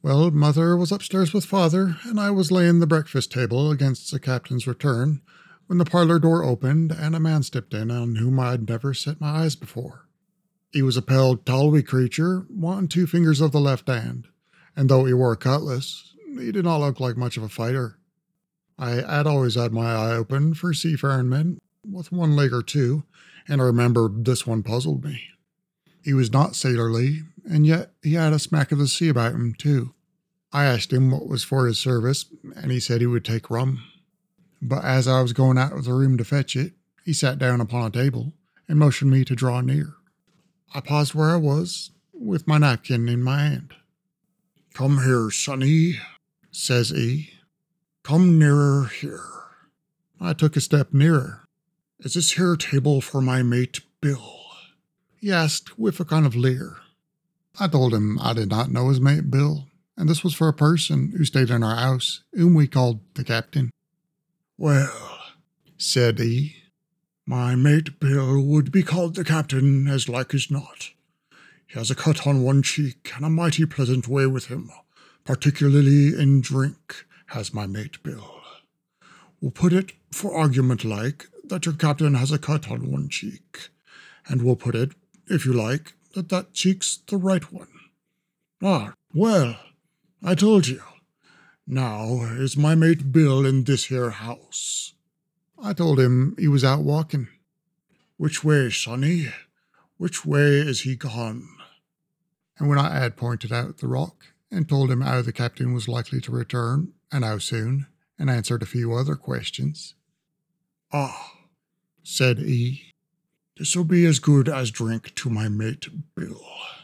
Well, Mother was upstairs with Father, and I was laying the breakfast table against the captain's return when the parlor door opened and a man stepped in on whom I'd never set my eyes before. He was a pale, tall-wee creature, wanting 2 fingers of the left hand, and though he wore a cutlass, he did not look like much of a fighter. I had always had my eye open for seafaring men with 1 leg or 2, and I remembered this one puzzled me. He was not sailorly, and yet he had a smack of the sea about him, too. I asked him what was for his service, and he said he would take rum. But as I was going out of the room to fetch it, he sat down upon a table and motioned me to draw near. I paused where I was, with my napkin in my hand. "Come here, sonny," says he. "Come nearer here." I took a step nearer. "Is this here table for my mate Bill?" he asked with a kind of leer. I told him I did not know his mate Bill, and this was for a person who stayed in our house, whom we called the captain. "Well," said he, "my mate Bill would be called the captain as like as not. He has a cut on 1 cheek and a mighty pleasant way with him, particularly in drink, has my mate Bill. We'll put it, for argument like, that your captain has a cut on 1 cheek, and we'll put it, if you like, that cheek's the right one. Ah, well, I told you. Now, is my mate Bill in this here house?" I told him he was out walking. "Which way, sonny? Which way is he gone?" And when I had pointed out the rock, and told him how the captain was likely to return, and how soon, and answered a few other questions. "Ah," said he, "this'll be as good as drink to my mate Bill."